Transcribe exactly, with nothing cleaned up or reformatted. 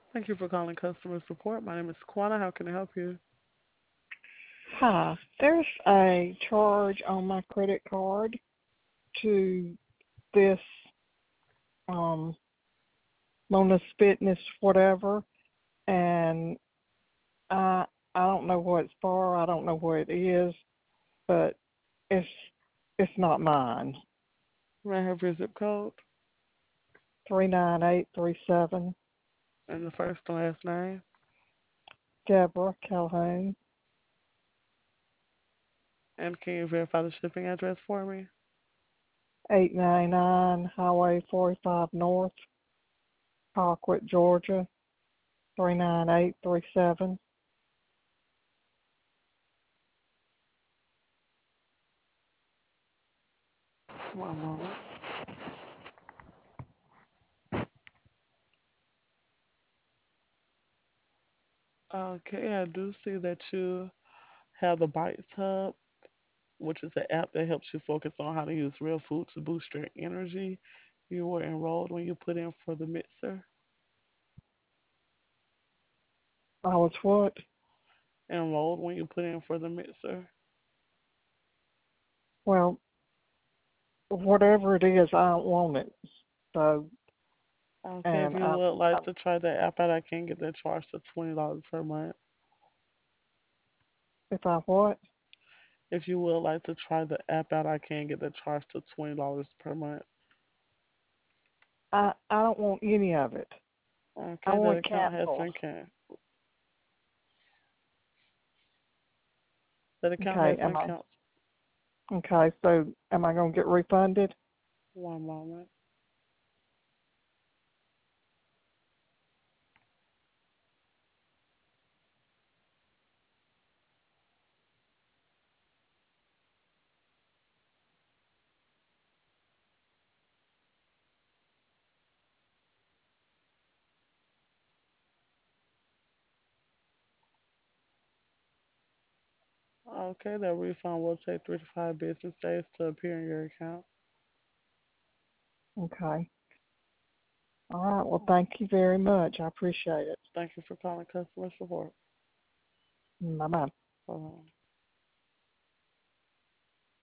Thank you for calling customer support. My name is Kwana. How can I help you? Hi, there's a charge on my credit card to this um Mona's Fitness whatever, and I I don't know what it's for. I don't know what it is, but it's it's not mine. May I have your zip code Three nine eight three seven, and the first and last name? Deborah Calhoun, And can you verify the shipping address for me? eight nine nine Highway forty five North, Colquitt, Georgia, three nine eight three seven. One moment. Okay, I do see that you have the Bites Hub, which is an app that helps you focus on how to use real food to boost your energy. You were enrolled when you put in for the mixer. I was what? Enrolled when you put in for the mixer. Well, whatever it is, I don't want it. So, Okay, if and you I, would I like to try the app out, I can get that charged to twenty dollars per month. if I what? If you would like to try the app out, I can get that charged to twenty dollars per month. I, I don't want any of it. I Okay, that want account has cancel. been can that account Okay, has am been I? canceled. Okay, so am I gonna get refunded? One moment. Okay, that refund will take three to five business days to appear in your account. Okay. All right. Well, thank you very much. I appreciate it. Thank you for calling customer support. Bye bye. Bye.